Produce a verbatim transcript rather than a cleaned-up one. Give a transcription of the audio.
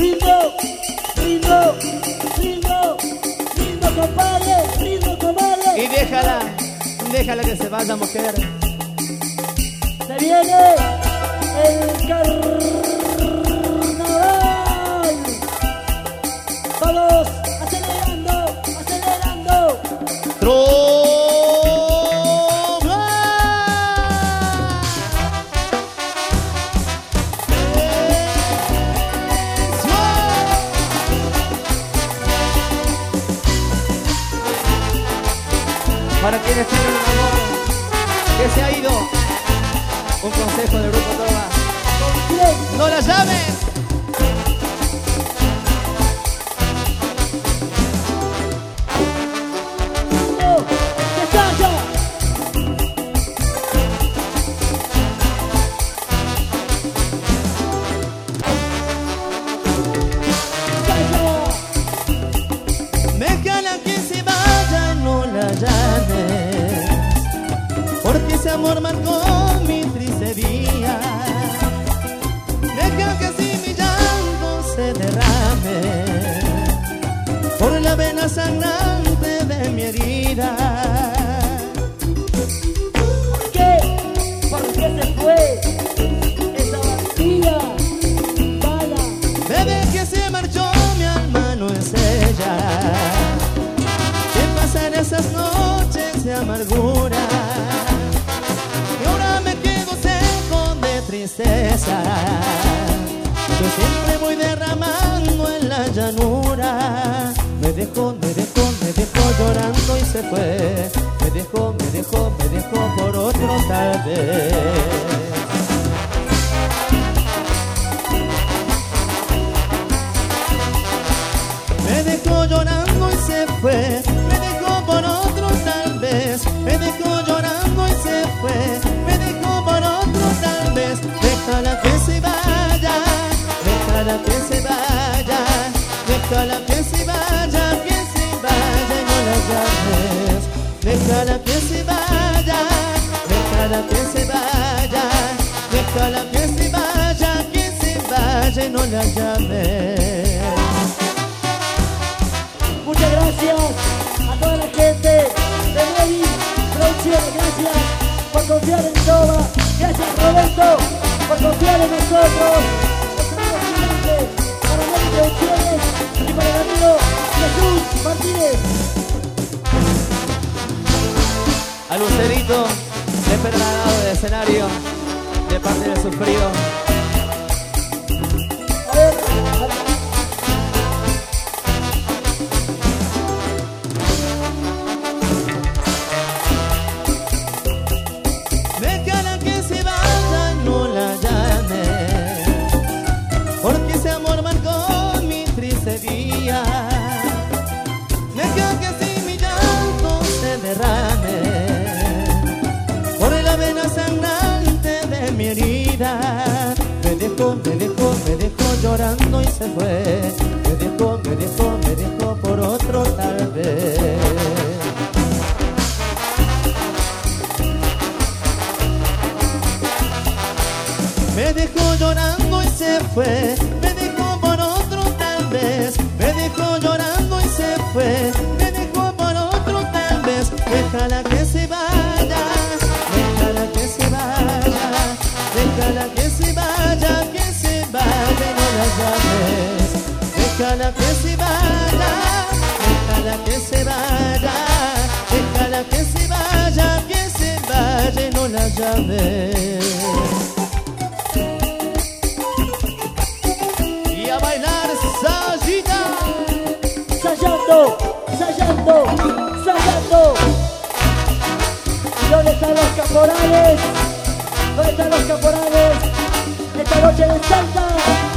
ritmo, ritmo, ritmo, ritmo, compadre, ritmo, compadre. Y déjala, déjala que se vaya, mujer. Se viene el carnaval. Vamos, acelerando, acelerando. Trova. Para quienes tienen un amor que se ha ido, un consejo del grupo Trova: no la llames. Déjala que se vaya, no la llames, porque ese amor marcó mi triste día. Deja que así mi llanto se derrame por la vena sangrante de mi herida. ¿Por qué? ¿Por qué se fue esa vacía? Vaya. Bebé que se marchó, mi alma no es ella. Que pasan esas noches de amargura y ahora me quedo seco de tristeza. Yo siempre voy derramando en la llanura. Me dejó, me dejó, me dejó llorando y se fue. Me dejó, me dejó, me dejó por otro tal vez. Me dejó llorando y se fue, me dejó por otro tal vez. Me dejó llorando y se fue, me dejó por otro tal vez. Déjala que se vaya, déjala que se vaya, déjala que se vaya, que se vaya y no la llames. Déjala que se vaya, déjala que se vaya, déjala que se vaya, que se vaya y no la llames. Muchas gracias a toda la gente de Medi Producciones, gracias por confiar en Trova, gracias Roberto por confiar en nosotros, los amigos gigantes para Medi Producciones y para el amigo Jesús Martínez. A Lucerito, le espero al lado del escenario, de parte del sufrido. A ver, a ver. Déjala que se vaya, no la llames, porque ese amor marcó mi triste día. Deja que así mi llanto se derrame por la vena sangrante de mi herida. Me dejó, me dejó, me dejó llorando y se fue. Me dejó, me dejó, me dejó por otro tal vez. Me dejó llorando y se fue, me dejó por otro tal vez. Me dejó llorando y se fue, me dejó por otro tal vez. Déjala que se vaya, déjala que se vaya, déjala que se vaya, que se vaya y no la llames. Déjala que se vaya, déjala que se vaya, déjala que se vaya, que se vaya y no la llames. A bailar Sayita. Sayando, sayando, sayando. ¿Dónde están los caporales? ¿Dónde están los caporales? Esta noche de Salta.